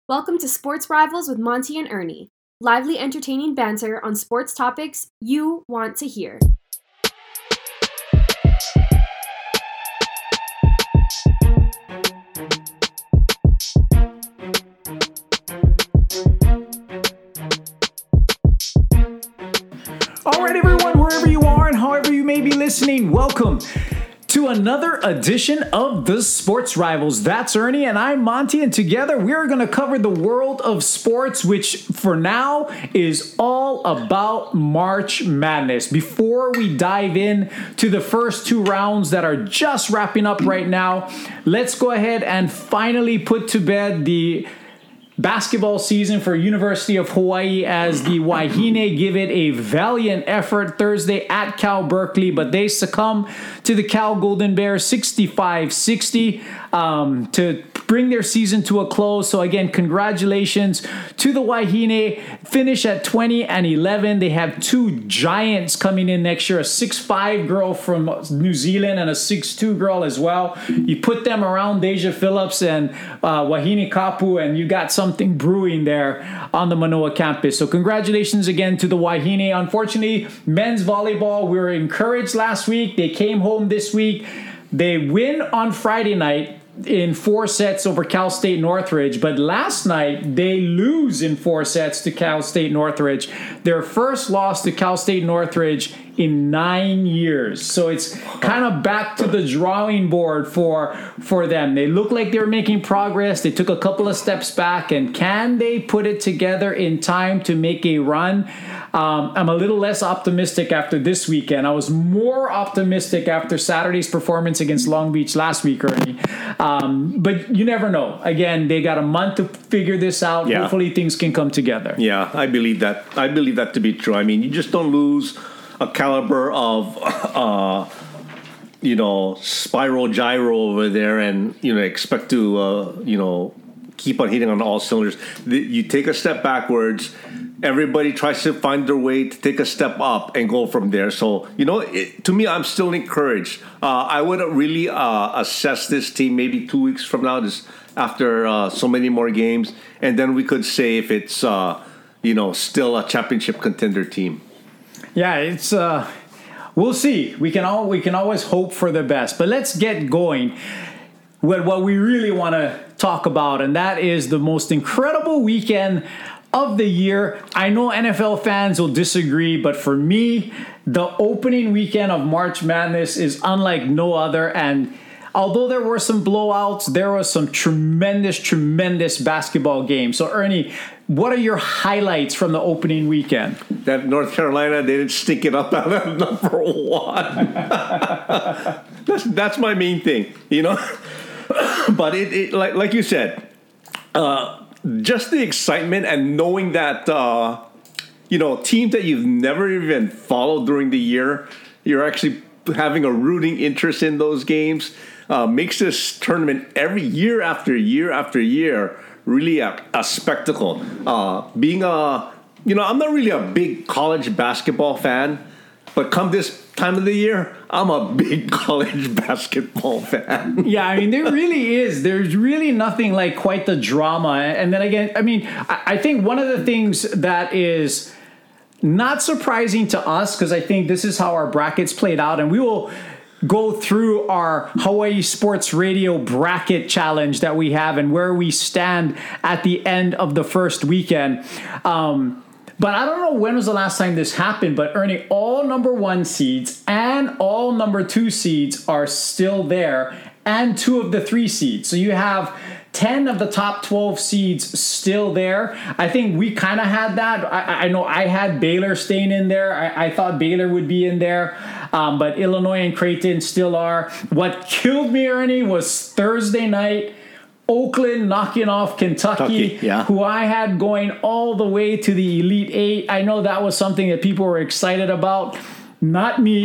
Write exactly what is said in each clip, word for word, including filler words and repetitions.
Welcome to Sports Rivals with Monty and Ernie. Lively, entertaining banter on sports topics you want to hear. All right, everyone, wherever you are and however you may be listening, welcome to another edition of the Sports Rivals. That's Ernie and I'm Monty, and together we're going to cover the world of sports, which for now is all about March Madness. Before we dive in to the first two rounds that are just wrapping up right now, let's go ahead and finally put to bed the basketball season for University of Hawaii as the Wahine give it a valiant effort Thursday at Cal Berkeley, but they succumb to the Cal Golden Bears sixty-five sixty um, to bring their season to a close. So again, congratulations to the Wahine. Finish at twenty and eleven. They have two giants coming in next year, a six five girl from New Zealand and a six two girl as well. You put them around Deja Phillips and uh, Wahine Kapu, and you got something brewing there on the Manoa campus. So congratulations again to the Wahine. Unfortunately, men's volleyball, we were encouraged last week. They came home this week. They win on Friday night in four sets over Cal State Northridge, but last night they lose in four sets to Cal State Northridge. Their first loss to Cal State Northridge in nine years. So it's kind of back to the drawing board for for them. They look like they're making progress. They took a couple of steps back, and can they put it together in time to make a run? Um, I'm a little less optimistic after this weekend. I was more optimistic after Saturday's performance against Long Beach last week, Ernie. Um, but you never know. Again, they got a month to figure this out. Yeah. Hopefully things can come together. Yeah, I believe that. I believe that to be true. I mean, you just don't lose a caliber of, uh, you know, spiral gyro over there and, you know, expect to, uh, you know, keep on hitting on all cylinders. You take a step backwards. Everybody tries to find their way to take a step up and go from there. So, you know, it, to me, I'm still encouraged. Uh, I would really uh, assess this team maybe two weeks from now, just after uh, so many more games. And then we could say if it's, uh, you know, still a championship contender team. Yeah, it's uh, we'll see. We can all we can always hope for the best. But let's get going with what we really want to talk about, and that is the most incredible weekend of the year. I know N F L fans will disagree, but for me, the opening weekend of March Madness is unlike no other. And although there were some blowouts, there was some tremendous, tremendous basketball games. So, Ernie, what are your highlights from the opening weekend? That North Carolina, they didn't stick it up at number one. that's, that's my main thing, you know. But it, it like like you said, uh, just the excitement and knowing that, uh, you know, teams that you've never even followed during the year, you're actually having a rooting interest in those games, uh, makes this tournament every year after year after year really a, a spectacle. Uh, being a, you know, I'm not really a big college basketball fan, but come this time of the year, I'm a big college basketball fan. Yeah, I mean, there really is. There's really nothing like quite the drama. And then again, I mean, I, I think one of the things that is not surprising to us, because I think this is how our brackets played out, and we will go through our Hawaii Sports Radio bracket challenge that we have and where we stand at the end of the first weekend. Um, but I don't know when was the last time this happened, but Ernie, all number one seeds and all number two seeds are still there, and two of the three seeds. So you have ten of the top twelve seeds still there. I think we kind of had that. I, I know I had Baylor staying in there. I, I thought Baylor would be in there. Um, but Illinois and Creighton still are. What killed me, Ernie, was Thursday night, Oakland knocking off Kentucky, Kentucky, yeah. who I had going all the way to the Elite Eight. I know that was something that people were excited about. Not me.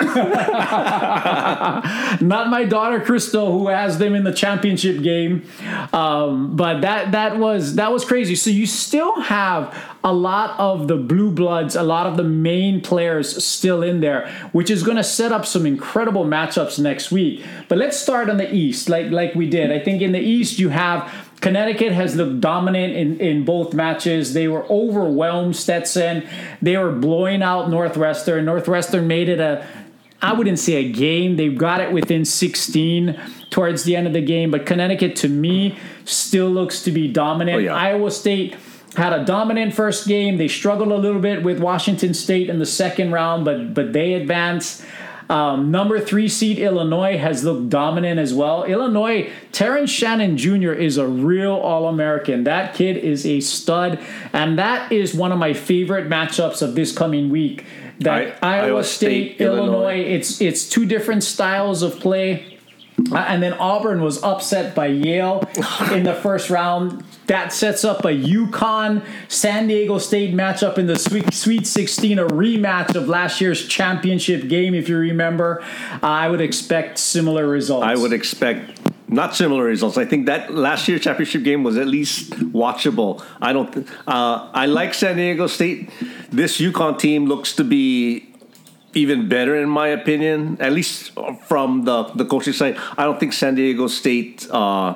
Not my daughter Crystal, who has them in the championship game. Um, but that that was that was crazy. So you still have a lot of the blue bloods, a lot of the main players still in there, which is going to set up some incredible matchups next week. But let's start on the East, like like we did. I think in the East you have Connecticut has looked dominant in, in both matches. They were overwhelmed Stetson. They were blowing out Northwestern. Northwestern made it a, I wouldn't say a game. They got it within sixteen towards the end of the game. But Connecticut, to me, still looks to be dominant. Oh, yeah. Iowa State had a dominant first game. They struggled a little bit with Washington State in the second round, but but they advanced. Um, number three seed Illinois has looked dominant as well. Illinois, Terrence Shannon Junior is a real All-American. That kid is a stud, and that is one of my favorite matchups of this coming week. That I, Iowa, Iowa State, State Illinois. Illinois, it's it's two different styles of play. Uh, and then Auburn was upset by Yale in the first round. That sets up a UConn San Diego State matchup in the Sweet, Sweet sixteen, a rematch of last year's championship game, if you remember. Uh, I would expect similar results. I would expect not similar results. I think that last year's championship game was at least watchable. I don't. Th- uh, I like San Diego State. This UConn team looks to be even better, in my opinion, at least from the, the coaching side. I don't think San Diego State uh,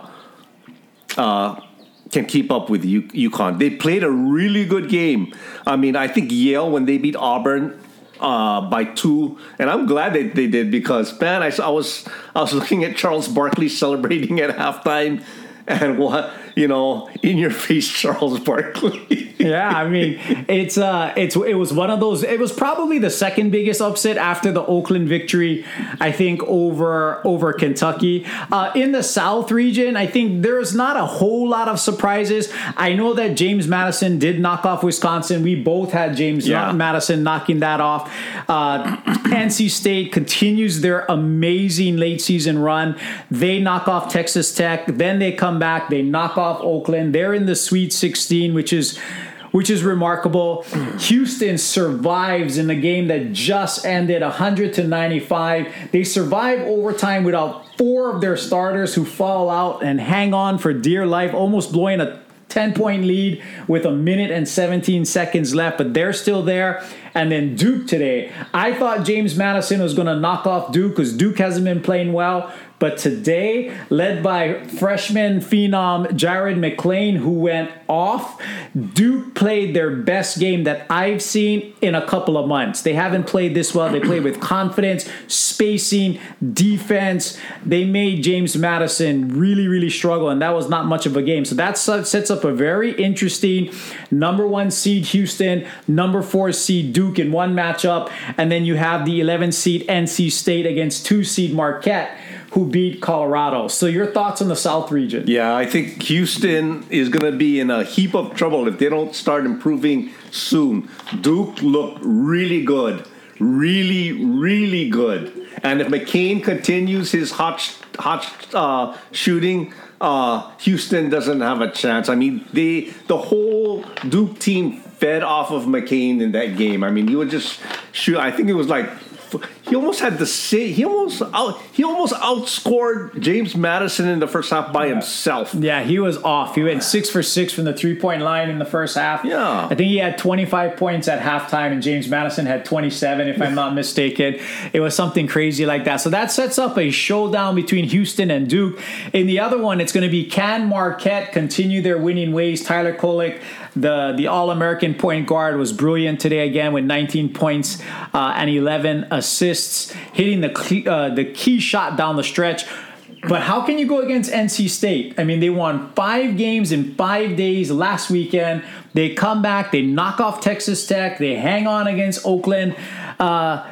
uh, can keep up with U- UConn. They played a really good game. I mean, I think Yale, when they beat Auburn uh, by two, and I'm glad that they did because, man, I, I was I was looking at Charles Barkley celebrating at halftime, and what, you know, in your face, Charles Barkley. Yeah, I mean, it's uh, it's it was one of those. It was probably the second biggest upset after the Oakland victory, I think, over over Kentucky. Uh, in the South region, I think there's not a whole lot of surprises. I know that James Madison did knock off Wisconsin. We both had James yeah. Madison knocking that off. Uh, N C State continues their amazing late season run. They knock off Texas Tech. Then they come back. They knock off Oakland. They're in the Sweet sixteen, which is which is remarkable. Houston survives in the game that just ended one hundred to ninety-five. They survive overtime without four of their starters who fall out and hang on for dear life, almost blowing a ten-point lead with a minute and seventeen seconds left, but they're still there. And then Duke today. I thought James Madison was going to knock off Duke because Duke hasn't been playing well. But today, led by freshman phenom Jared McClain, who went off, Duke played their best game that I've seen in a couple of months. They haven't played this well. They played with confidence, spacing, defense. They made James Madison really, really struggle, and that was not much of a game. So that sets up a very interesting number one seed Houston, number four seed Duke in one matchup, and then you have the eleven seed N C State against two seed Marquette, who beat Colorado. So your thoughts on the South region? Yeah, I think Houston is going to be in a heap of trouble if they don't start improving soon. Duke looked really good. Really, really good. And if McCain continues his hot hot uh, shooting, uh, Houston doesn't have a chance. I mean, they the whole Duke team fed off of McCain in that game. I mean, he would just shoot. I think it was like he almost had the same. He almost out. He almost outscored James Madison in the first half by yeah. himself. Yeah, he was off. He went six for six from the three point line in the first half. Yeah, I think he had twenty-five points at halftime, and James Madison had twenty-seven, if I'm not mistaken. It was something crazy like that. So that sets up a showdown between Houston and Duke. In the other one, it's going to be can Marquette continue their winning ways? Tyler Kolek, the the All-American point guard, was brilliant today again with nineteen points uh, and eleven assists, hitting the key, uh, the key shot down the stretch. But how can you go against N C State? I mean, they won five games in five days last weekend. They come back, they knock off Texas Tech, they hang on against Oakland. Uh,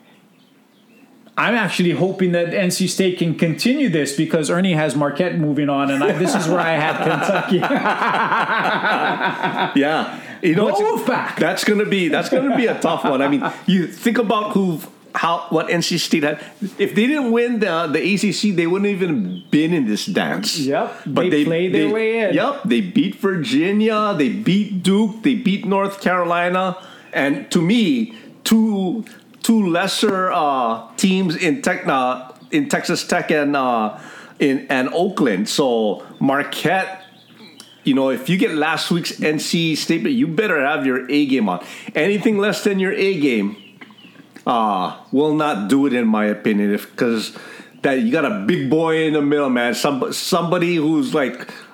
I'm actually hoping that N C State can continue this because Ernie has Marquette moving on, and I, this is where I had Kentucky. Yeah, you know, Wolfpack. That's gonna be that's gonna be a tough one. I mean, you think about who, how, what N C State had. If they didn't win the the A C C, they wouldn't even been in this dance. Yep, but they, they played their they, way in. Yep, they beat Virginia, they beat Duke, they beat North Carolina, and to me, two. Two lesser uh, teams in tech, uh, in Texas Tech and uh, in and Oakland. So Marquette, you know, if you get last week's N C State, you better have your A game on. Anything less than your A game uh, will not do it, in my opinion, because that you got a big boy in the middle, man. Some somebody who's like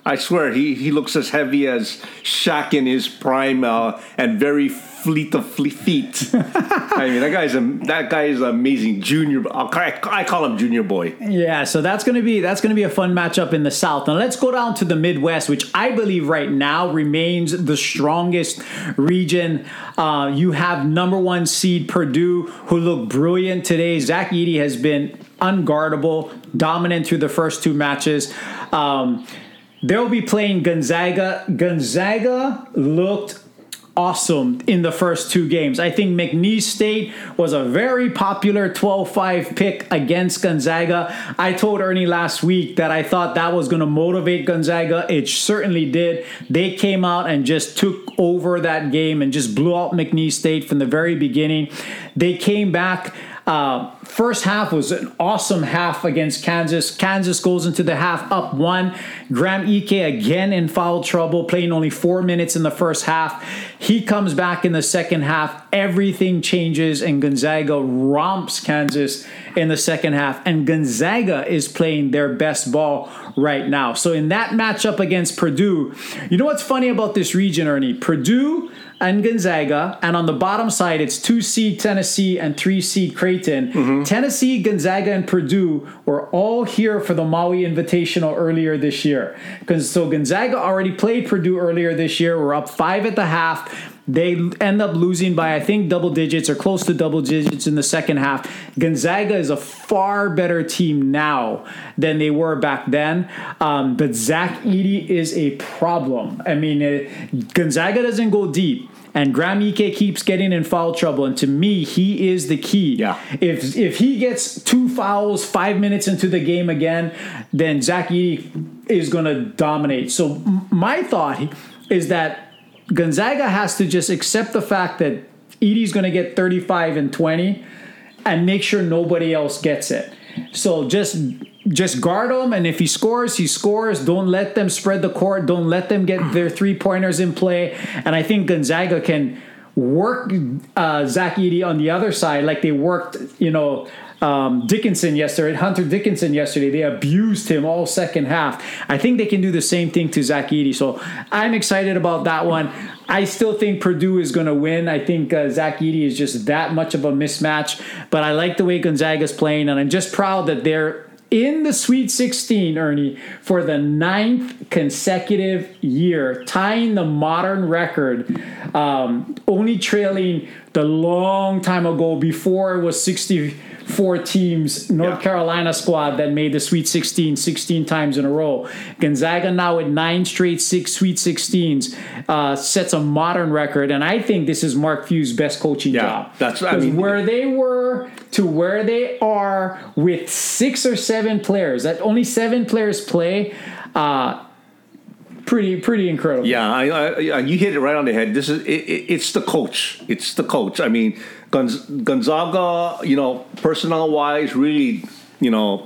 I swear, he, he looks as heavy as Shaq in his prime uh, and very fleet of fleet feet. I mean, that guy's a that guy is an amazing junior. I, I call him Junior Boy. Yeah, so that's gonna be that's gonna be a fun matchup in the South. Now let's go down to the Midwest, which I believe right now remains the strongest region. Uh, you have number one seed Purdue, who looked brilliant today. Zach Edey has been unguardable, dominant through the first two matches. Um, They'll be playing Gonzaga. Gonzaga looked awesome in the first two games. I think McNeese State was a very popular twelve five pick against Gonzaga. I told Ernie last week that I thought that was going to motivate Gonzaga. It certainly did. They came out and just took over that game and just blew out McNeese State from the very beginning. They came back. Uh, first half was an awesome half against Kansas. Kansas goes into the half up one. Graham Ike again in foul trouble, playing only four minutes in the first half. He comes back in the second half. Everything changes, and Gonzaga romps Kansas in the second half. And Gonzaga is playing their best ball right now. So in that matchup against Purdue, you know what's funny about this region, Ernie? Purdue and Gonzaga, and on the bottom side, it's two seed Tennessee and three seed Creighton. Mm-hmm. Tennessee, Gonzaga, and Purdue were all here for the Maui Invitational earlier this year. Because so Gonzaga already played Purdue earlier this year. We're up five at the half. They end up losing by, I think, double digits or close to double digits in the second half. Gonzaga is a far better team now than they were back then. Um, but Zach Edey is a problem. I mean, it, Gonzaga doesn't go deep. And Graham Ike keeps getting in foul trouble. And to me, he is the key. Yeah. If if he gets two fouls five minutes into the game again, then Zach Edey is going to dominate. So my thought is that Gonzaga has to just accept the fact that Edey's going to get thirty-five and twenty and make sure nobody else gets it. So just just guard him, and if he scores, he scores. Don't let them spread the court. Don't let them get their three-pointers in play. And I think Gonzaga can work uh, Zach Edey on the other side like they worked, you know, Um, Dickinson yesterday, Hunter Dickinson yesterday. They abused him all second half. I think they can do the same thing to Zach Edey. So I'm excited about that one. I still think Purdue is going to win. I think uh, Zach Edey is just that much of a mismatch. But I like the way Gonzaga's playing, and I'm just proud that they're in the Sweet sixteen, Ernie, for the ninth consecutive year, tying the modern record, um, only trailing the long time ago before it was sixty-four teams, North yeah. Carolina squad that made the Sweet sixteen sixteen times in a row. Gonzaga now at nine straight six Sweet sixteens uh, sets a modern record, and I think this is Mark Few's best coaching yeah, job. That's I mean, where they were to where they are with six or seven players, that only seven players play. Uh, Pretty, pretty incredible. Yeah, I, I, you hit it right on the head. This is it, it, it's the coach. It's the coach. I mean, Gonz, Gonzaga, you know, personnel-wise, really, you know,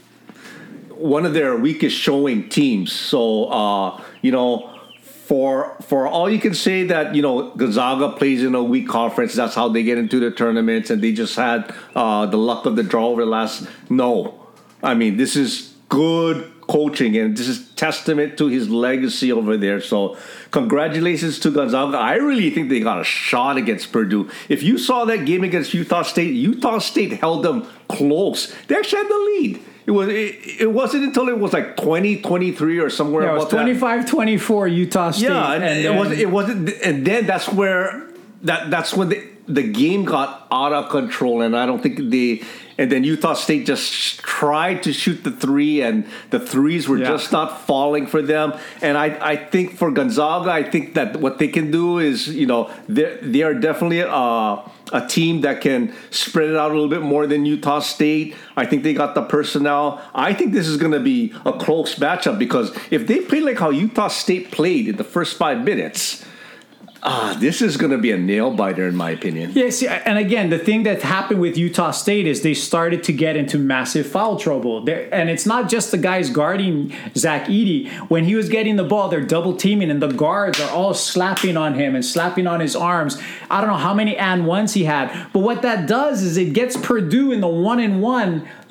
one of their weakest showing teams. So, uh, you know, for for all you can say that, you know, Gonzaga plays in a weak conference. That's how they get into the tournaments, and they just had uh, the luck of the draw over the last. No, I mean, this is good coaching, and this is testament to his legacy over there. So congratulations to Gonzaga. I really think they got a shot against Purdue. If you saw that game against Utah State, Utah State held them close. They actually had the lead. It was it, it wasn't until it was like twenty, twenty-three or somewhere yeah, it was about twenty-five twenty-four Utah State. Yeah, and, and it wasn't it wasn't and then that's where that that's when the the game got out of control, and I don't think they And then Utah State just tried to shoot the three, and the threes were yeah. just not falling for them. And I, I think for Gonzaga, I think that what they can do is, you know, they they are definitely a, a team that can spread it out a little bit more than Utah State. I think they got the personnel. I think this is going to be a close matchup, because if they play like how Utah State played in the first five minutes, Ah, this is going to be a nail biter, in my opinion. Yeah, see, and again, the thing that happened with Utah State is they started to get into massive foul trouble. They're, and it's not just the guys guarding Zach Edey. When he was getting the ball, they're double teaming, and the guards are all slapping on him and slapping on his arms. I don't know how many and ones he had, but what that does is it gets Purdue in the one and one, like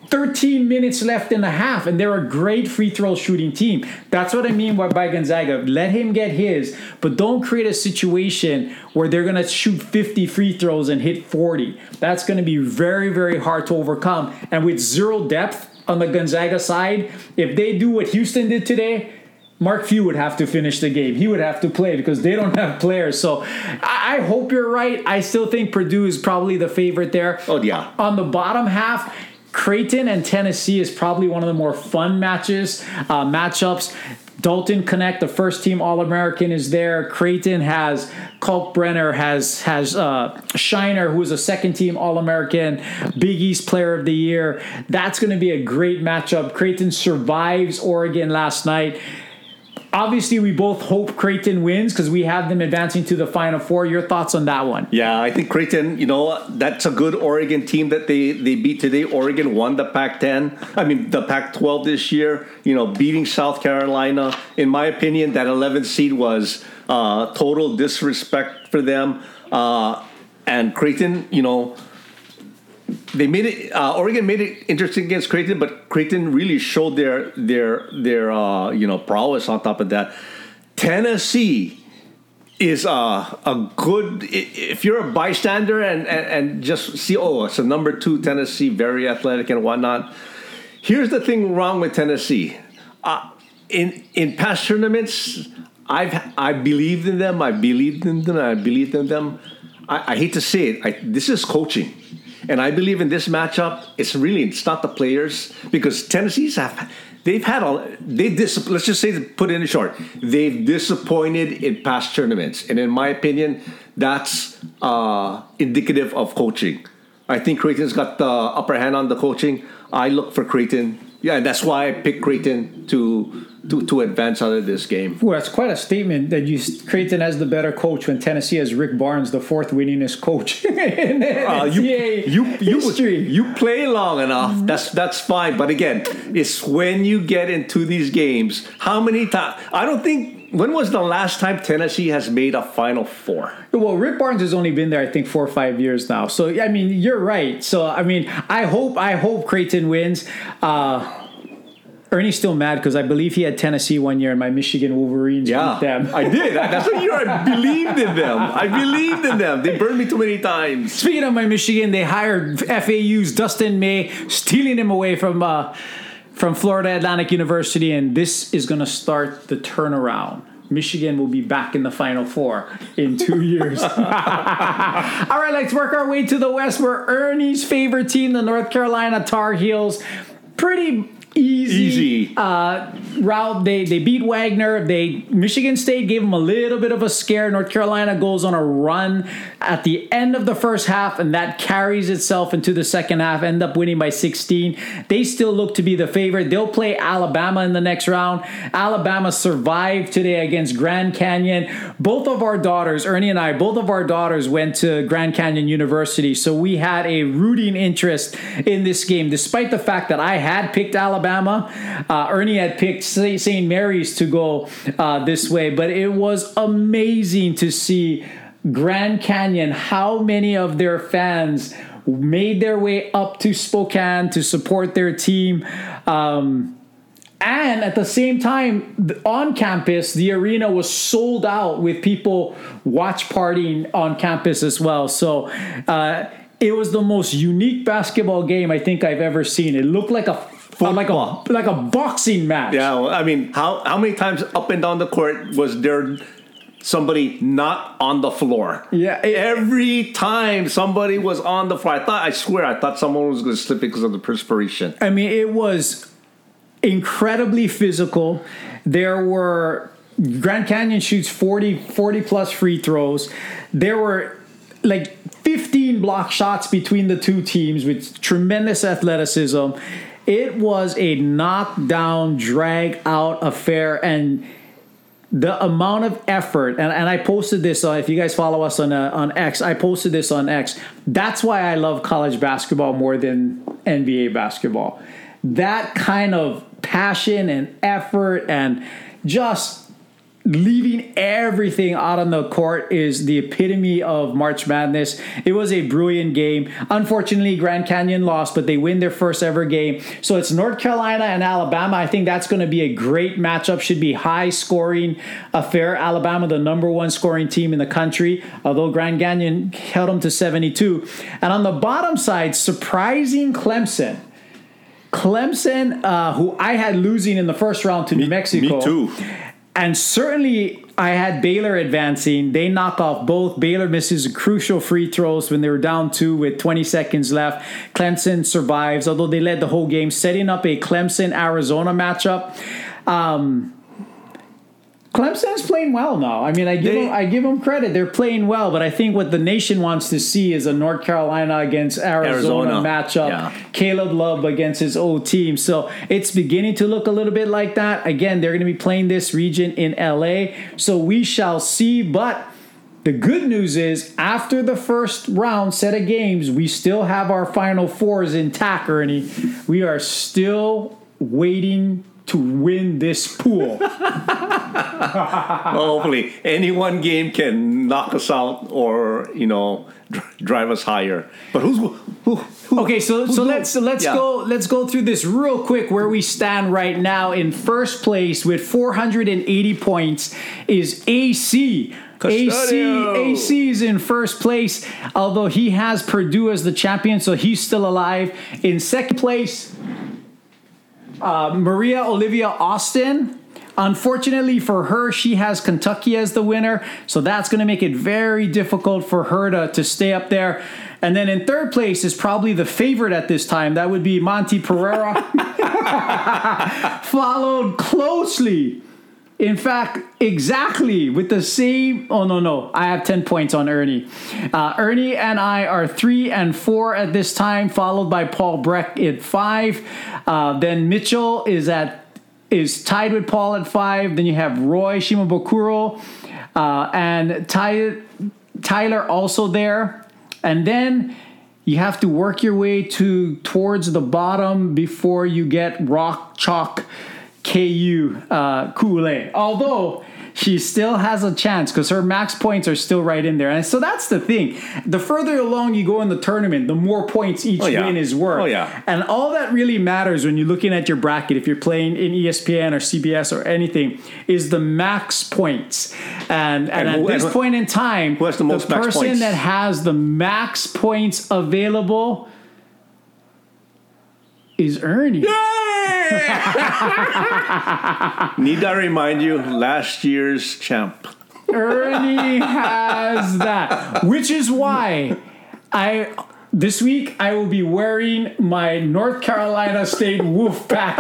thirteen minutes left in the half, and they're a great free throw shooting team. That's what I mean by, by Gonzaga. Let him get his, but don't create a situation where they're going to shoot fifty free throws and hit forty. That's going to be very, very hard to overcome. And with zero depth on the Gonzaga side, if they do what Houston did today, Mark Few would have to finish the game. He would have to play because they don't have players. So I, I hope you're right. I still think Purdue is probably the favorite there. Oh, yeah. On the bottom half, Creighton and Tennessee is probably one of the more fun matches, uh, matchups. Dalton Connect, the first team All-American, is there. Creighton has Kalkbrenner, has has uh, Shiner, who is a second team All-American, Big East Player of the Year. That's going to be a great matchup. Creighton survives Oregon last night. Obviously, we both hope Creighton wins because we have them advancing to the Final Four. Your thoughts on that one? Yeah, I think Creighton, you know, that's a good Oregon team that they, they beat today. Oregon won the Pac ten, I mean, the Pac twelve this year, you know, beating South Carolina. In my opinion, that eleventh seed was uh, total disrespect for them. Uh, and Creighton, you know, they made it. Uh, Oregon made it interesting against Creighton, but Creighton really showed their their their uh, you know prowess. On top of that, Tennessee is uh, a good. If you're a bystander and, and and just see, oh, it's a number two Tennessee, very athletic and whatnot. Here's the thing wrong with Tennessee. Uh, in in past tournaments, I've I believed in them. I believed in them. I believed in them. I, I hate to say it. I, this is coaching. And I believe in this matchup, it's really, it's not the players, because Tennessee's have, they've had all, they dis, let's just say, put it in short, they've disappointed in past tournaments. And in my opinion, that's uh, indicative of coaching. I think Creighton's got the upper hand on the coaching. I look for Creighton. Yeah, and that's why I picked Creighton to to to advance out of this game. Well, it's quite a statement that you Creighton has the better coach when Tennessee has Rick Barnes, the fourth winningest coach in uh, you, you, you, history. You play long enough. Mm-hmm. That's that's fine. But again, it's when you get into these games. How many times? I don't think. When was the last time Tennessee has made a Final Four? Well, Rick Barnes has only been there, I think, four or five years now. So, I mean, you're right. So, I mean, I hope I hope Creighton wins. Uh, Ernie's still mad because I believe he had Tennessee one year and my Michigan Wolverines yeah, beat them. I did. That's what you are. I believed in them. I believed in them. They burned me too many times. Speaking of my Michigan, they hired F A U's Dustin May, stealing him away from uh, from Florida Atlantic University, and this is going to start the turnaround. Michigan will be back in the Final Four in two years. All right, let's work our way to the West, where Ernie's favorite team, the North Carolina Tar Heels, pretty easy, easy. Uh, route. They they beat Wagner. They Michigan State gave them a little bit of a scare. North Carolina goes on a run at the end of the first half, and that carries itself into the second half. End up winning by sixteen. They still look to be the favorite. They'll play Alabama in the next round. Alabama survived today against Grand Canyon. Both of our daughters, Ernie and I, both of our daughters went to Grand Canyon University, so we had a rooting interest in this game, despite the fact that I had picked Alabama. Uh, Ernie had picked Saint Mary's to go uh, this way, but it was amazing to see Grand Canyon, how many of their fans made their way up to Spokane to support their team. Um, and at the same time, on campus, the arena was sold out with people watch partying on campus as well. So uh, it was the most unique basketball game I think I've ever seen. It looked like a Uh, like a like a boxing match. Yeah, well, I mean, how how many times up and down the court was there somebody not on the floor? Yeah, it, every time somebody was on the floor, I thought, I swear, I thought someone was going to slip because of the perspiration. I mean, it was incredibly physical. There were Grand Canyon shoots forty, forty plus free throws. There were like fifteen block shots between the two teams with tremendous athleticism. It was a knockdown, drag-out affair, and the amount of effort, and, and I posted this, uh, if you guys follow us on uh, on X, I posted this on X. That's why I love college basketball more than N B A basketball. That kind of passion and effort and just leaving everything out on the court is the epitome of March Madness. It was a brilliant game. Unfortunately, Grand Canyon lost, but they win their first ever game. So it's North Carolina and Alabama. I think that's going to be a great matchup. Should be high scoring affair. Alabama, the number one scoring team in the country, although Grand Canyon held them to seventy-two. And on the bottom side, surprising Clemson. Clemson, uh, who I had losing in the first round to me, New Mexico. Me too. And certainly I had Baylor advancing. They knock off both. Baylor misses crucial free throws when they were down two with twenty seconds left. Clemson survives, although they led the whole game, setting up a Clemson-Arizona matchup. Um, Clemson's playing well now. I mean, I give They, them, I give them credit. They're playing well, but I think what the nation wants to see is a North Carolina against Arizona, Arizona. matchup. Yeah. Caleb Love against his old team. So it's beginning to look a little bit like that. Again, they're going to be playing this region in L A, so we shall see. But the good news is, after the first round set of games, we still have our Final Fours intact, Ernie. We are still waiting to win this pool. Well, hopefully, any one game can knock us out or, you know, dr- drive us higher. But who's who? who Okay, so who's so who? let's let's Yeah. go let's go through this real quick. Where we stand right now in first place with four hundred eighty points is A C. A C Custodio. A C is in first place, although he has Purdue as the champion, so he's still alive. In second place, uh, Maria Olivia Austin. Unfortunately for her, she has Kentucky as the winner, so that's going to make it very difficult for her to, to stay up there. And then in third place is probably the favorite at this time. That would be Monty Pereira, followed closely. In fact, exactly with the same. Oh, no, no. I have ten points on Ernie. Uh, Ernie and I are three and four at this time, followed by Paul Breck at five. Uh, then Mitchell is at is tied with Paul at five. Then you have Roy Shimabukuro uh, and Ty, Tyler also there. And then you have to work your way to towards the bottom before you get Rock Chalk K U uh, Kool-Aid. Although she still has a chance because her max points are still right in there. And so that's the thing. The further along you go in the tournament, the more points each Oh, yeah. win is worth. Oh, yeah. And all that really matters when you're looking at your bracket, if you're playing in E S P N or C B S or anything, is the max points. And, and, And at who- this and point in time, who has the most max person points? that has the max points available is Ernie. Need I remind you, last year's champ. Ernie has that, which is why I this week I will be wearing my North Carolina State Wolfpack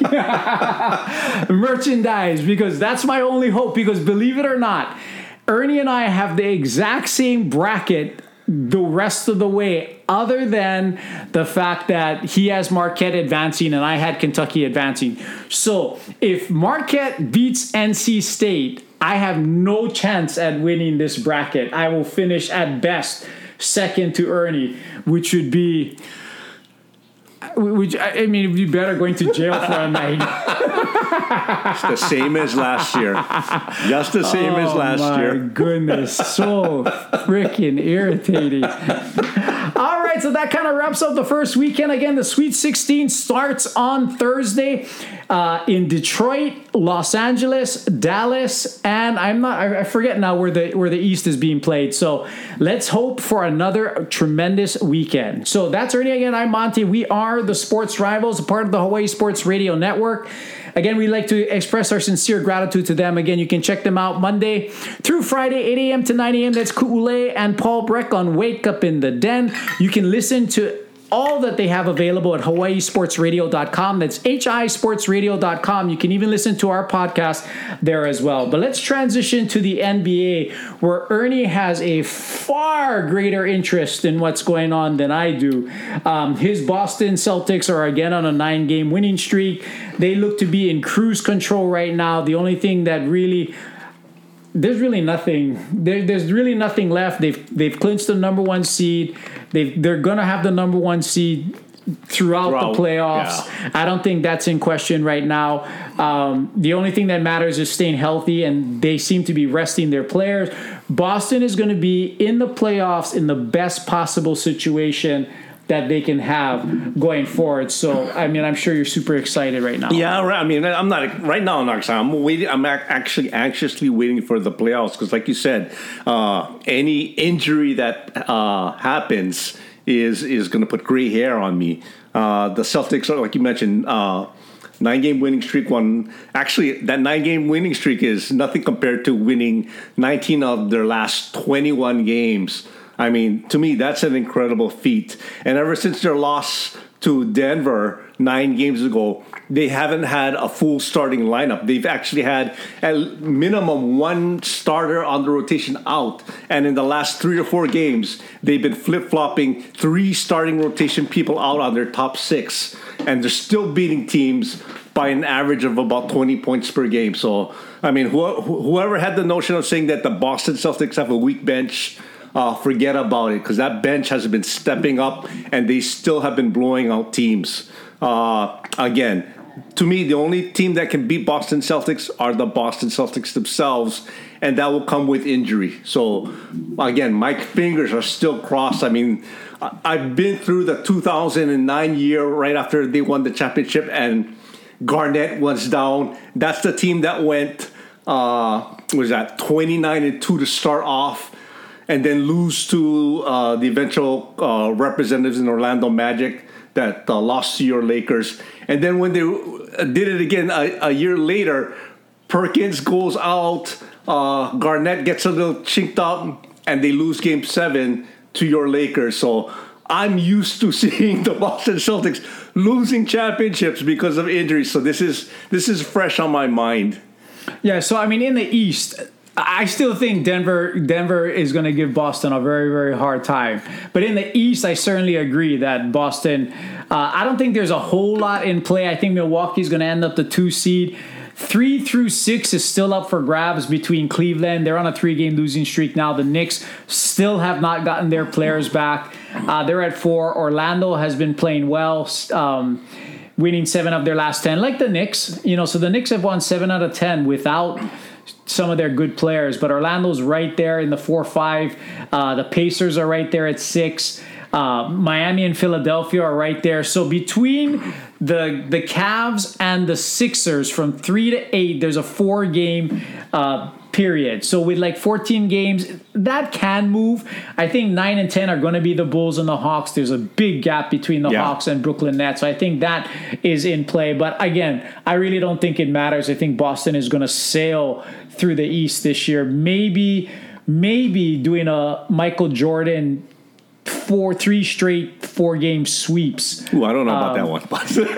merchandise because that's my only hope. Because believe it or not, Ernie and I have the exact same bracket the rest of the way, other than the fact that he has Marquette advancing and I had Kentucky advancing. So if Marquette beats N C State, I have no chance at winning this bracket. I will finish at best second to Ernie, which would be, which I mean, it'd be better going to jail for a night. It's the same as last year. Just the same as last oh my year. goodness, so freaking irritating. All right, so that kind of wraps up the first weekend. Again, the Sweet sixteen starts on Thursday uh, in Detroit, Los Angeles, Dallas, and I'm not. I forget now where the where the East is being played. So let's hope for another tremendous weekend. So that's Ernie again. I'm Monty. We are the Sports Rivals, a part of the Hawaii Sports Radio Network. Again, we'd like to express our sincere gratitude to them. Again, you can check them out Monday through Friday, eight a.m. to nine a.m. That's Kool-Aid and Paul Breck on Wake Up in the Den. You can listen to all that they have available at hawaii sports radio dot com. That's H I sports radio dot com. You can even listen to our podcast there as well. But let's transition to the N B A, where Ernie has a far greater interest in what's going on than I do. Um, his Boston Celtics are again on a nine-game winning streak. They look to be in cruise control right now. The only thing that really... There's really nothing. There, there's really nothing left. They've they've clinched the number one seed. They've they're gonna have the number one seed throughout, throughout the playoffs. Yeah. I don't think that's in question right now. Um, the only thing that matters is staying healthy, and they seem to be resting their players. Boston is going to be in the playoffs in the best possible situation that they can have going forward. So, I mean, I'm sure you're super excited right now. Yeah, right. I mean, I'm not right now. I'm not excited. I'm waiting. I'm actually anxiously waiting for the playoffs because, like you said, uh, any injury that uh, happens is is going to put gray hair on me. Uh, the Celtics, like you mentioned, uh, nine-game winning streak. One actually, that nine-game winning streak is nothing compared to winning nineteen of their last twenty-one games. I mean, to me, that's an incredible feat. And ever since their loss to Denver nine games ago, they haven't had a full starting lineup. They've actually had at minimum one starter on the rotation out. And in the last three or four games, they've been flip-flopping three starting rotation people out on their top six. And they're still beating teams by an average of about twenty points per game. So, I mean, wh- whoever had the notion of saying that the Boston Celtics have a weak bench, Uh, forget about it, because that bench has been stepping up, and they still have been blowing out teams. Uh, again, to me, the only team that can beat Boston Celtics are the Boston Celtics themselves, and that will come with injury. So, again, my fingers are still crossed. I mean, I've been through the two thousand nine year right after they won the championship, and Garnett was down. That's the team that went, uh, was that twenty-nine and two to start off, and then lose to uh, the eventual uh, representatives in Orlando Magic that uh, lost to your Lakers. And then when they did it again a, a year later, Perkins goes out, uh, Garnett gets a little chinked out, and they lose game seven to your Lakers. So I'm used to seeing the Boston Celtics losing championships because of injuries. So this is this is fresh on my mind. Yeah, so I mean, in the East, I still think Denver Denver is going to give Boston a very, very hard time. But in the East, I certainly agree that Boston, uh, I don't think there's a whole lot in play. I think Milwaukee's going to end up the two seed. Three through six is still up for grabs between Cleveland. They're on a three-game losing streak now. The Knicks still have not gotten their players back. Uh, they're at four. Orlando has been playing well, um, winning seven of their last ten, like the Knicks. You know, so the Knicks have won seven out of ten without some of their good players, but Orlando's right there in the four five. Uh, the Pacers are right there at six. Uh, Miami and Philadelphia are right there. So between the the Cavs and the Sixers from three to eight, there's a four game uh, period. So with like fourteen games, that can move. I think nine and ten are going to be the Bulls and the Hawks. There's a big gap between the yeah. Hawks and Brooklyn Nets. So I think that is in play. But again, I really don't think it matters. I think Boston is going to sail through the East this year. Maybe, maybe doing a Michael Jordan four, three straight four-game sweeps. Ooh, I don't know about um, that one.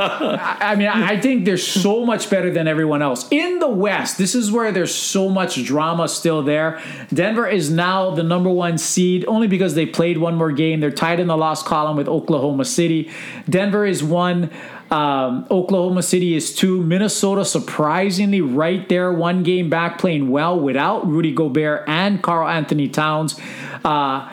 I, I mean, I think they're so much better than everyone else. In the West, this is where there's so much drama still there. Denver is now the number one seed only because they played one more game. They're tied in the loss column with Oklahoma City. Denver is one. Um, Oklahoma City is two. Minnesota, surprisingly, right there, one game back, playing well without Rudy Gobert and Karl Anthony Towns. Uh,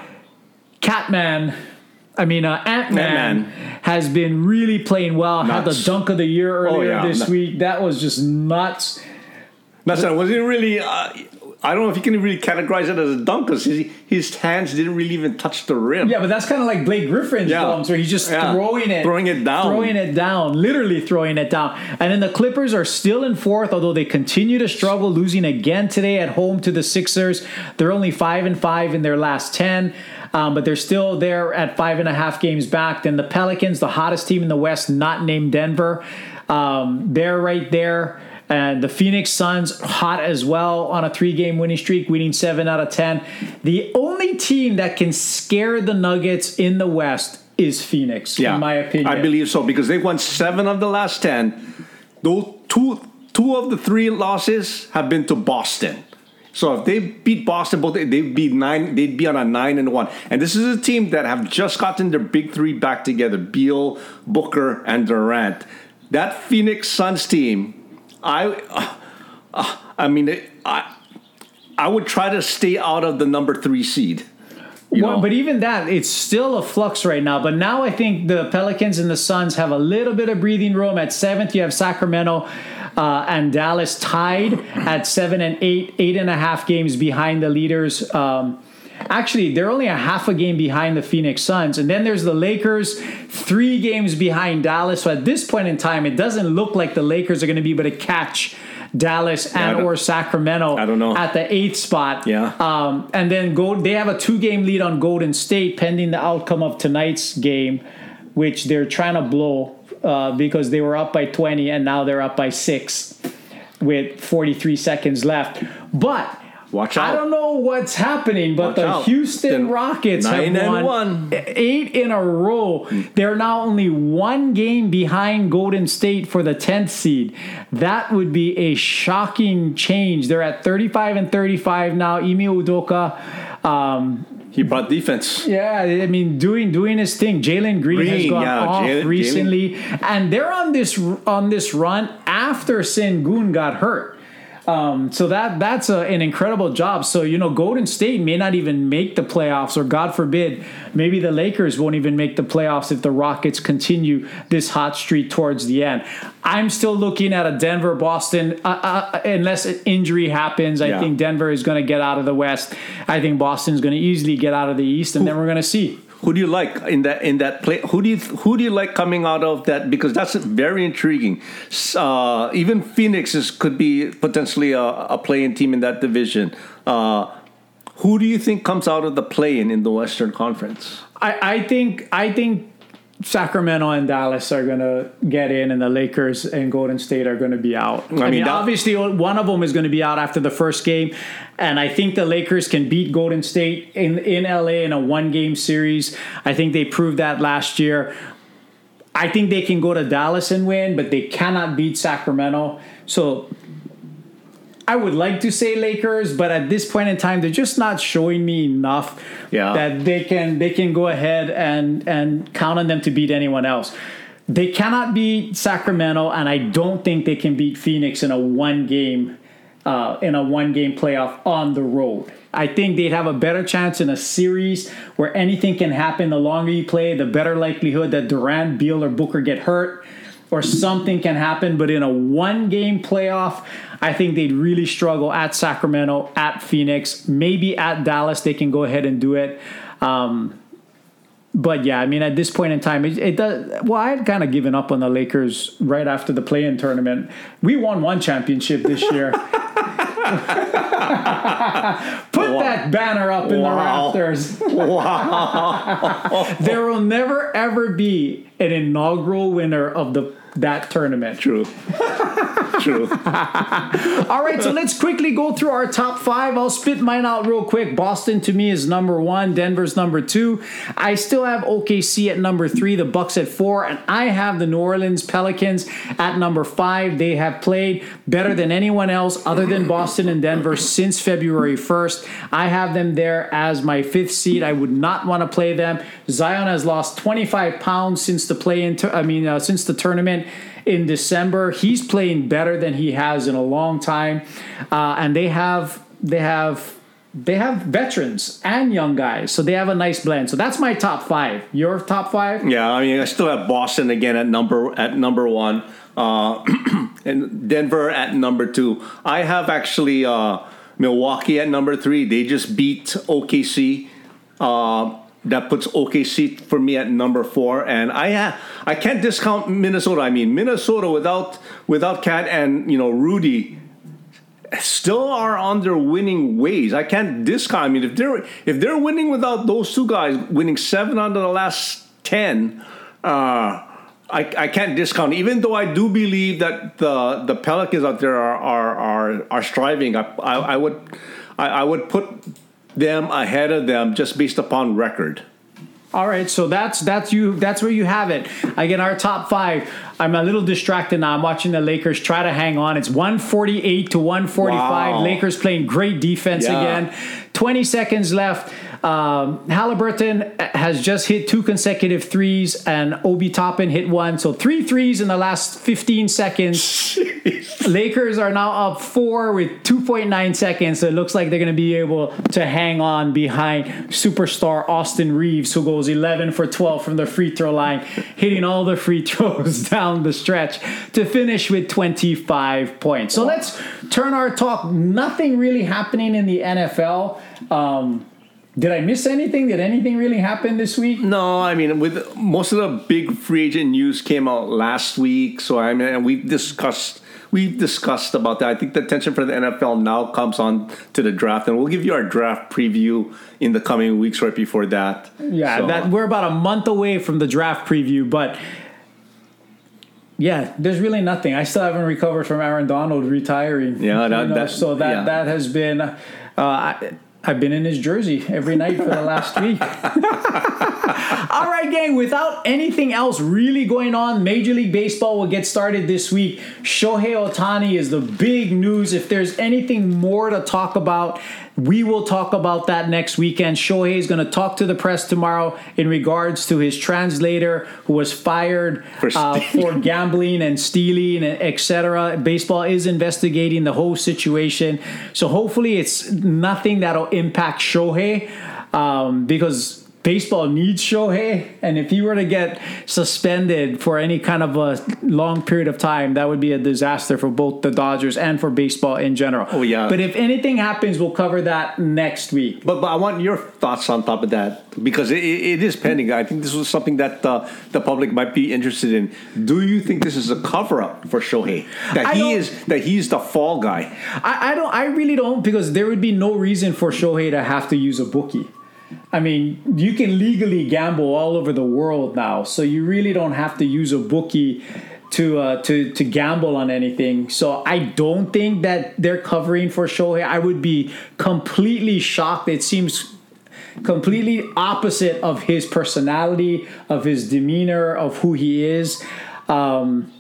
Catman, I mean, uh, Ant-Man Ant-Man has been really playing well. Nuts. Had the dunk of the year earlier oh, yeah. this week. That was just nuts. Nuts. Was it really... Uh, I don't know if you can really categorize it as a dunk because his, his hands didn't really even touch the rim. Yeah, but that's kind of like Blake Griffin's yeah. dunks where he's just yeah. throwing it. Throwing it down. Throwing it down. Literally throwing it down. And then the Clippers are still in fourth, although they continue to struggle, losing again today at home to the Sixers. They're only five and five in their last ten. Um, but they're still there at five and a half games back. Then the Pelicans, the hottest team in the West, not named Denver. Um, they're right there. And the Phoenix Suns, hot as well on a three-game winning streak, winning seven out of ten. The only team that can scare the Nuggets in the West is Phoenix, yeah, in my opinion. I believe so, because they won seven of the last ten. Those two, two of the three losses have been to Boston. So if they beat Boston, both they'd be nine. They'd be on a nine and one. And this is a team that have just gotten their big three back together: Beal, Booker, and Durant. That Phoenix Suns team. I, uh, I mean, I, I would try to stay out of the number three seed. You well, know? but even that, it's still a flux right now. But now I think the Pelicans and the Suns have a little bit of breathing room. At seventh, you have Sacramento uh, and Dallas tied at seven and eight, eight and a half games behind the leaders. Um, actually, they're only a half a game behind the Phoenix Suns. And then there's the Lakers, three games behind Dallas. So at this point in time, it doesn't look like the Lakers are going to be able to catch Dallas and or Sacramento I don't know. at the eighth spot. Yeah. Um, and then go, they have a two-game lead on Golden State pending the outcome of tonight's game, which they're trying to blow uh, because they were up by twenty and now they're up by six with forty-three seconds left. But Watch out. I don't know what's happening, but Watch the out. Houston The Rockets nine have and won one. eight in a row. They're now only one game behind Golden State for the tenth seed. That would be a shocking change. They're at thirty-five and thirty-five now. Ime Udoka, um, He brought defense. yeah, I mean, doing doing his thing. Jalen Green, has Green, gone yeah, off Jalen- recently, and they're on this on this run after Sengun got hurt. Um, so that that's a, an incredible job. So, you know, Golden State may not even make the playoffs, or God forbid, maybe the Lakers won't even make the playoffs if the Rockets continue this hot streak towards the end. I'm still looking at a Denver Boston, uh, uh, unless an injury happens. I Yeah. think Denver is going to get out of the West. I think Boston's going to easily get out of the East, and then we're going to see. Who do you like in that in that play? Who do you who do you like coming out of that? Because that's very intriguing. Uh, even Phoenix is, could be potentially a, a play-in team in that division. Uh, who do you think comes out of the play-in in the Western Conference? I, I think I think Sacramento and Dallas are going to get in, and the Lakers and Golden State are going to be out. I, mean, mean, that- obviously, one of them is going to be out after the first game, and I think the Lakers can beat Golden State in, in L A in a one-game series. I think they proved that last year. I think they can go to Dallas and win, but they cannot beat Sacramento. So I would like to say Lakers, but at this point in time, they're just not showing me enough Yeah. that they can they can go ahead and and count on them to beat anyone else. They cannot beat Sacramento, and I don't think they can beat Phoenix in a one game uh, in a one game playoff on the road. I think they'd have a better chance in a series where anything can happen. The longer you play, the better likelihood that Durant, Beal, or Booker get hurt, or something can happen. But in a one-game playoff, I think they'd really struggle at Sacramento, at Phoenix, maybe at Dallas. They can go ahead and do it. Um, but yeah, I mean, at this point in time, it, it does. Well, I had kind of given up on the Lakers right after the play-in tournament. We won one championship this year. Put Wow. that banner up in Wow. the rafters. Wow. There will never ever be an inaugural winner of the that tournament. True. True. All right, so let's quickly go through our top five. I'll spit mine out real quick. Boston to me is number one. Denver's number two. I still have O K C at number three. The Bucks at four, and I have the New Orleans Pelicans at number five. They have played better than anyone else other than Boston and Denver since February first. I have them there as my fifth seed. I would not want to play them. Zion has lost twenty-five pounds since the play in. I mean, uh, since the tournament in December. He's playing better than he has in a long time, uh, and they have they have they have veterans and young guys, so they have a nice blend. So that's my top five. Your top five? Yeah, I mean, I still have Boston again at number at number one, uh, and Denver at number two. I have actually uh, Milwaukee at number three. They just beat O K C. Uh, that puts O K C for me at number four, and I ha- I can't discount Minnesota. I mean, Minnesota without without Cat and you know Rudy still are on their winning ways. I can't discount. I mean, if they're if they're winning without those two guys, winning seven out of the last ten, uh, I I can't discount. Even though I do believe that the the Pelicans out there are are are, are striving, I, I I would I, I would put them ahead of them just based upon record. All right, so that's that's you. That's where you have it. Again, our top five. I'm a little distracted now. I'm watching the Lakers try to hang on. It's one forty-eight to one forty-five. Wow. Lakers playing great defense Yeah. again. twenty seconds left. Um, Halliburton has just hit two consecutive threes, and Obi Toppin hit one. So three threes in the last fifteen seconds. Lakers are now up four with two point nine seconds. So it looks like they're going to be able to hang on behind superstar Austin Reeves, who goes eleven for twelve from the free throw line, hitting all the free throws down the stretch to finish with twenty-five points. So let's turn our talk. Nothing really happening in the N F L. Um, Did I miss anything? Did anything really happen this week? No, I mean, with most of the big free agent news came out last week, so I mean, and we've discussed we've discussed about that. I think the attention for the N F L now comes on to the draft, and we'll give you our draft preview in the coming weeks right before that. Yeah, So, that we're about a month away from the draft preview, but yeah, there's really nothing. I still haven't recovered from Aaron Donald retiring. Yeah, that- You know, that- so that yeah. that has been. Uh, I, I've been in his jersey every night for the last week. All right, gang, without anything else really going on, Major League Baseball will get started this week. Shohei Ohtani is the big news. If there's anything more to talk about, we will talk about that next weekend. Shohei is going to talk to the press tomorrow in regards to his translator who was fired For uh, for gambling and stealing, et cetera. Baseball is investigating the whole situation. So hopefully it's nothing that'll impact Shohei um, because baseball needs Shohei, and if he were to get suspended for any kind of a long period of time, that would be a disaster for both the Dodgers and for baseball in general. Oh, yeah. But if anything happens, we'll cover that next week. But, but I want your thoughts on top of that because it, it is pending. I think this was something that uh, the public might be interested in. Do you think this is a cover up for Shohei? That I he don't- is that he's the fall guy. I, I don't. I really don't, because there would be no reason for Shohei to have to use a bookie. I mean, you can legally gamble all over the world now, so you really don't have to use a bookie to uh, to to gamble on anything. So I don't think that they're covering for Shohei. I would be completely shocked. It seems completely opposite of his personality, of his demeanor, of who he is. Um,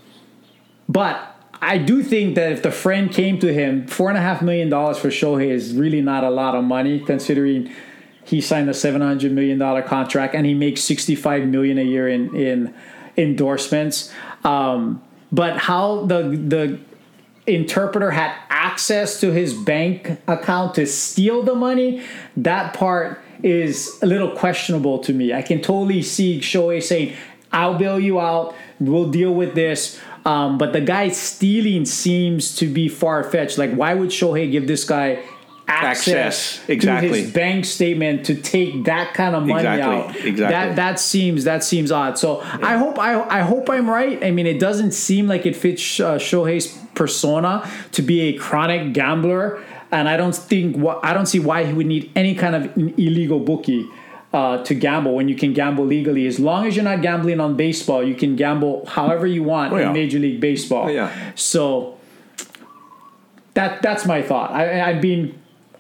but I do think that if the friend came to him, four and a half million dollars for Shohei is really not a lot of money, considering he signed a seven hundred million dollars contract and he makes sixty-five million dollars a year in, in endorsements. Um, but how the the interpreter had access to his bank account to steal the money, that part is a little questionable to me. I can totally see Shohei saying, I'll bail you out, we'll deal with this. Um, but the guy stealing seems to be far-fetched. Like, why would Shohei give this guy access, Access, exactly. to his bank statement to take that kind of money Exactly, out? exactly. That that seems that seems odd. So I hope I I hope I'm right. I mean, it doesn't seem like it fits uh, Shohei's persona to be a chronic gambler, and I don't think wh- I don't see why he would need any kind of illegal bookie uh, to gamble when you can gamble legally. As long as you're not gambling on baseball, you can gamble however you want Oh, yeah. in Major League Baseball. Oh, yeah. So that that's my thought. I, I've been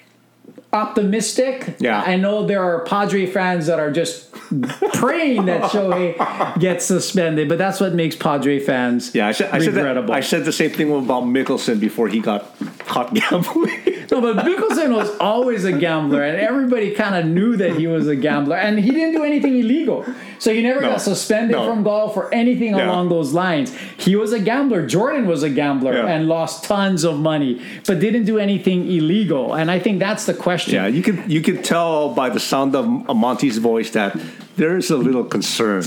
optimistic. Yeah. I know there are Padre fans that are just praying that Shohei gets suspended, but that's what makes Padre fans Yeah, I said I said, that, regrettable. I said the same thing about Mickelson before he got caught gambling. No, but Mickelson was always a gambler, and everybody kind of knew that he was a gambler, and he didn't do anything illegal. So he never No. got suspended No. from golf or anything Yeah. along those lines. He was a gambler. Jordan was a gambler Yeah. and lost tons of money, but didn't do anything illegal. And I think that's the question. Yeah, you can you can tell by the sound of Monty's voice that there's a little concern.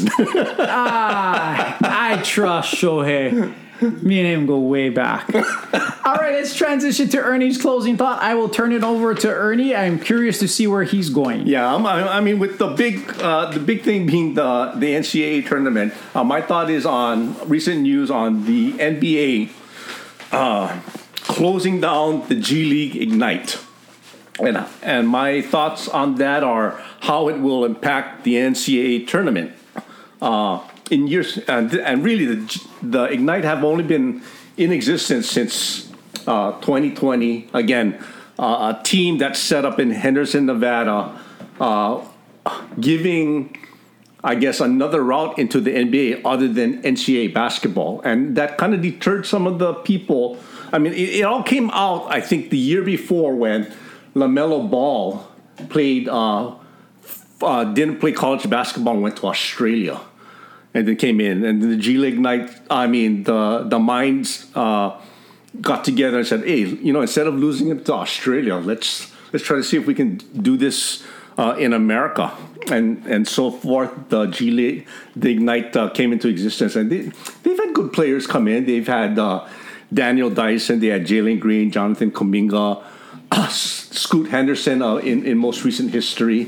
Ah, I trust Shohei. Me and him go way back. All right, let's transition to Ernie's closing thought. I will turn it over to Ernie. I'm curious to see where he's going. Yeah, I'm, I I mean, with the big, uh, the big thing being the the N C double A tournament. Uh, my thought is on recent news on the N B A uh, closing down the G League Ignite, and and my thoughts on that are how it will impact the N C double A tournament. Uh, in years and, and really the the Ignite have only been in existence since uh, twenty twenty. Again, uh, a team that's set up in Henderson, Nevada, uh, giving I guess, another route into the N B A other than N C double A basketball. And that kind of deterred some of the people. I mean, it, it all came out, I think, the year before when LaMelo Ball played, uh, uh, didn't play college basketball and went to Australia. And then came in. And the G League night, I mean, the, the minds uh, got together and said, hey, you know, instead of losing it to Australia, let's let's try to see if we can do this uh, in America. And and so forth, the G League, the Ignite uh, came into existence. And they, they've had good players come in. They've had uh, Daniel Dyson, they had Jalen Green, Jonathan Kuminga, uh, Scoot Henderson uh, in, in most recent history.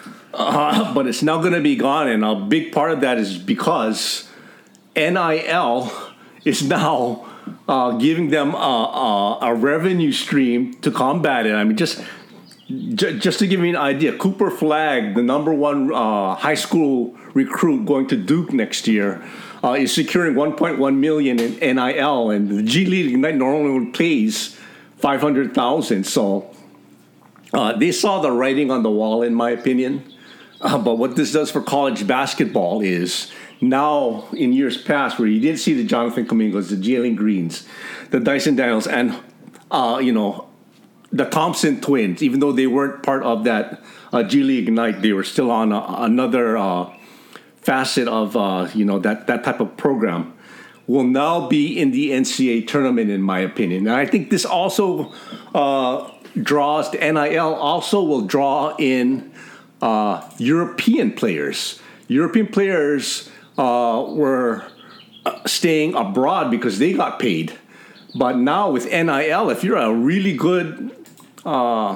Uh, but it's now going to be gone. And a big part of that is because N I L is now uh, giving them a, a, a revenue stream to combat it. I mean, just... Just to give you an idea, Cooper Flagg, the number one uh, high school recruit going to Duke next year, uh, is securing one point one million dollars in N I L, and the G League Ignite normally pays five hundred thousand dollars. So uh, they saw the writing on the wall, in my opinion. Uh, but what this does for college basketball is now, in years past, where you didn't see the Jonathan Kumingas, the Jalen Greens, the Dyson Daniels, and uh, you know. the Thompson twins, even though they weren't part of that uh, G League Ignite, they were still on a, another uh, facet of uh, you know that that type of program. Will now be in the N C double A tournament, in my opinion, and I think this also uh, draws the N I L. Also, will draw in uh, European players. European players uh, were staying abroad because they got paid. But now with N I L, if you're a really good uh,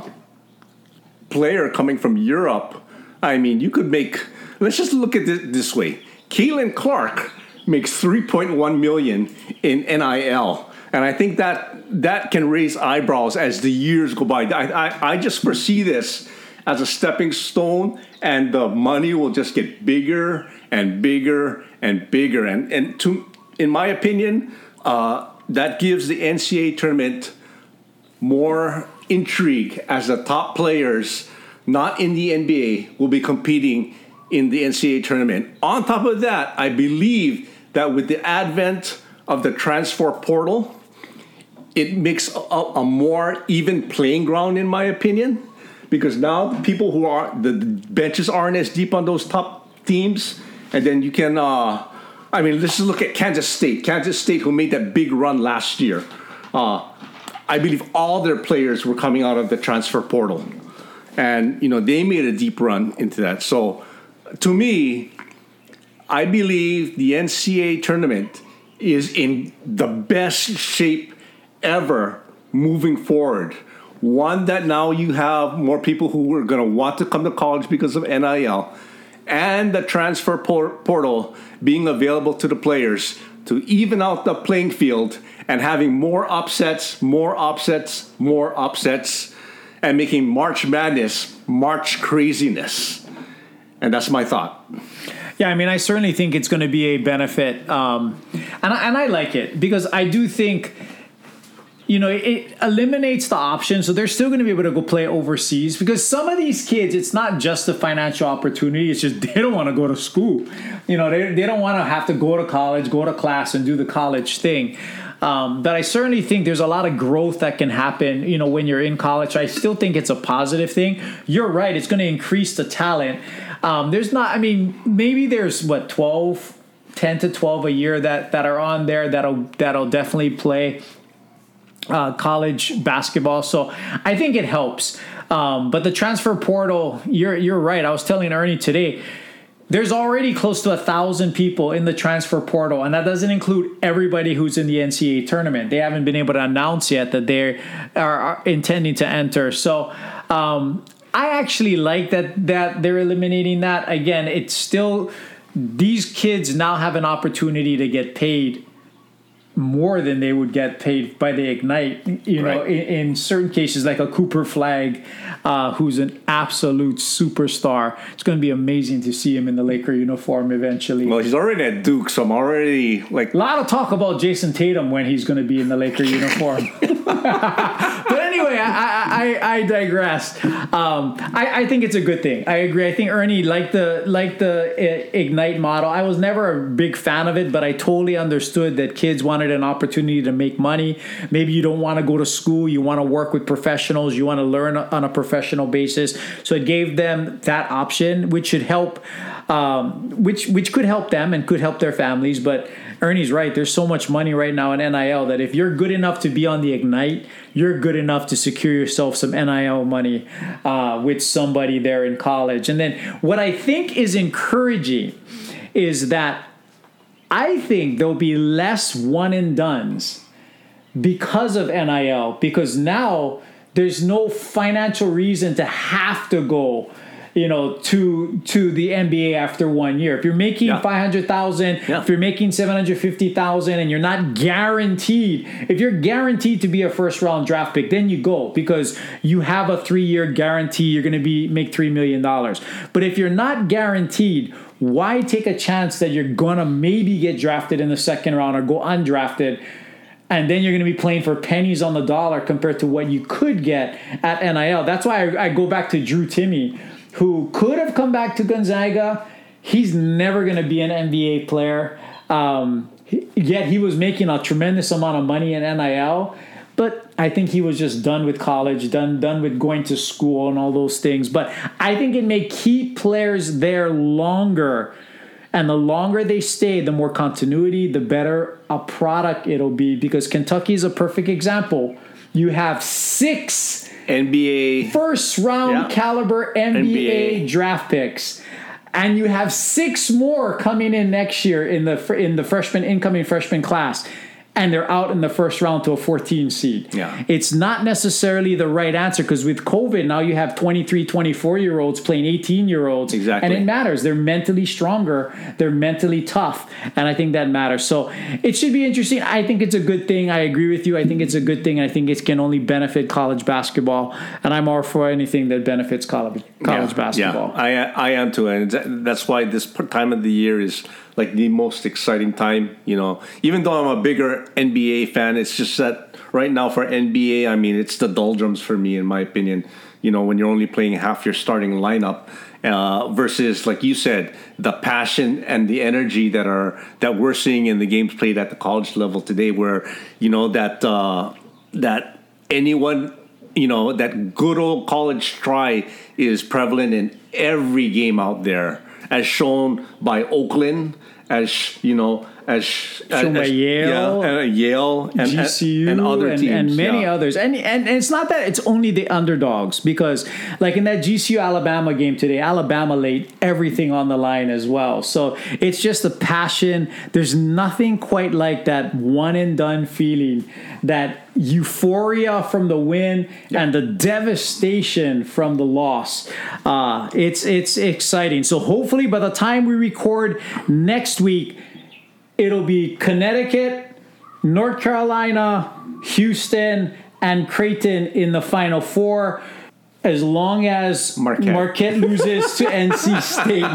player coming from Europe, I mean, you could make, let's just look at it this way. Keelan Clark makes three point one million dollars in N I L. And I think that that can raise eyebrows as the years go by. I, I, I just foresee this as a stepping stone, and the money will just get bigger and bigger and bigger. And, and to, in my opinion, uh, that gives the N C double A tournament more intrigue as the top players, not in the N B A, will be competing in the N C double A tournament. On top of that, I believe that with the advent of the transfer portal, it makes a, a more even playing ground, in my opinion, because now the people who are, the benches aren't as deep on those top teams, and then you can... Uh, I mean, let's just look at Kansas State. Kansas State, who made that big run last year. Uh, I believe all their players were coming out of the transfer portal. And, you know, they made a deep run into that. So, to me, I believe the N C double A tournament is in the best shape ever moving forward. One, that now you have more people who are going to want to come to college because of N I L. And the transfer portal being available to the players to even out the playing field and having more upsets, more upsets, more upsets, and making March Madness March craziness. And that's my thought. Yeah, I mean, I certainly think it's going to be a benefit. Um, and, I, and I like it because I do think... You know, it eliminates the option, so they're still going to be able to go play overseas because some of these kids, it's not just the financial opportunity, it's just they don't want to go to school. You know, they they don't want to have to go to college, go to class, and do the college thing. Um, but I certainly think there's a lot of growth that can happen, you know, when you're in college. I still think it's a positive thing. You're right, it's going to increase the talent. Um, there's not, I mean, maybe there's, what, twelve, ten to twelve a year that, that are on there that'll that'll definitely play Uh, college basketball, so I think it helps. Um, but the transfer portal, you're you're right. I was telling Ernie today, there's already close to a thousand people in the transfer portal, and that doesn't include everybody who's in the N C double A tournament. They haven't been able to announce yet that they are, are intending to enter. So um, I actually like that that they're eliminating that. Again, it's still, these kids now have an opportunity to get paid more than they would get paid by the Ignite, you know, right. in, in certain cases, like a Cooper Flagg, uh, who's an absolute superstar. It's going to be amazing to see him in the Laker uniform eventually. Well, he's already at Duke, so I'm already like... A lot of talk about Jason Tatum when he's going to be in the Laker uniform. But anyway, I, I, I digress. Um, I, I think it's a good thing. I agree. I think Ernie, like the like the Ignite model, I was never a big fan of it, but I totally understood that kids wanted an opportunity to make money. Maybe you don't want to go to school. You want to work with professionals. You want to learn on a professional basis. So it gave them that option, which should help, um, which which could help them and could help their families. But Ernie's right. There's so much money right now in N I L that if you're good enough to be on the Ignite, you're good enough to secure yourself some N I L money uh, with somebody there in college. And then what I think is encouraging is that I think there'll be less one and dones because of N I L, because now there's no financial reason to have to go, you know, to to the N B A after one year. If you're making yeah. five hundred thousand dollars, yeah. if you're making seven hundred fifty thousand dollars and you're not guaranteed, if you're guaranteed to be a first round draft pick, then you go because you have a three-year guarantee. You're going to be make three million dollars. But if you're not guaranteed, why take a chance that you're going to maybe get drafted in the second round or go undrafted? And then you're going to be playing for pennies on the dollar compared to what you could get at N I L. That's why I, I go back to Drew Timme, who could have come back to Gonzaga. He's never going to be an N B A player. Um, yet he was making a tremendous amount of money in N I L. But I think he was just done with college, done done with going to school and all those things. But I think it may keep players there longer. And the longer they stay, the more continuity, the better a product it'll be. Because Kentucky is a perfect example. You have six N B A first round yeah. caliber N B A, N B A draft picks, and you have six more coming in next year in the in the freshman incoming freshman class, and they're out in the first round to a fourteen seed. Yeah. It's not necessarily the right answer because with COVID now you have twenty-three, twenty-four-year-olds playing eighteen-year-olds. Exactly. And it matters. They're mentally stronger. They're mentally tough. And I think that matters. So it should be interesting. I think it's a good thing. I agree with you. I think it's a good thing. I think it can only benefit college basketball. And I'm all for anything that benefits college, college yeah. basketball. Yeah, I, I am too. And that's why this time of the year is like the most exciting time, you know, even though I'm a bigger N B A fan, it's just that right now for N B A, I mean, it's the doldrums for me, in my opinion, you know, when you're only playing half your starting lineup uh, versus, like you said, the passion and the energy that are that we're seeing in the games played at the college level today where, you know, that uh, that anyone, you know, that good old college try is prevalent in every game out there, as shown by Oakland, as you know, as shown by as, Yale, yeah, and Yale, and G C U, and, and other and, teams, and many yeah. others. And, and and it's not that it's only the underdogs because, like in that G C U Alabama game today, Alabama laid everything on the line as well. So it's just the passion. There's nothing quite like that one and done feeling, that euphoria from the win yeah. and the devastation from the loss. Uh, it's it's exciting. So hopefully by the time we record next week, it'll be Connecticut, North Carolina, Houston, and Creighton in the Final Four, as long as Marquette, Marquette loses to N C State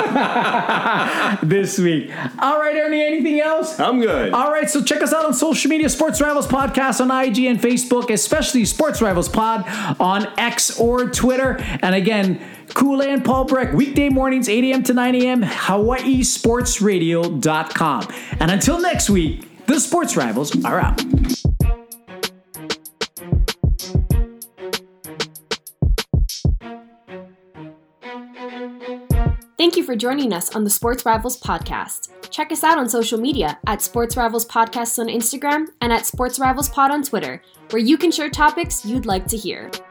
this week. All right, Ernie, anything else? I'm good. All right, so check us out on social media, Sports Rivals Podcast on I G and Facebook, especially Sports Rivals Pod on X or Twitter. And again, Kool and Paul Breck, weekday mornings, eight a.m. to nine a.m., Hawaii Sports Radio dot com. And until next week, the Sports Rivals are out. Thank you for joining us on the Sports Rivals Podcast. Check us out on social media at Sports Rivals Podcasts on Instagram and at Sports Rivals Pod on Twitter, where you can share topics you'd like to hear.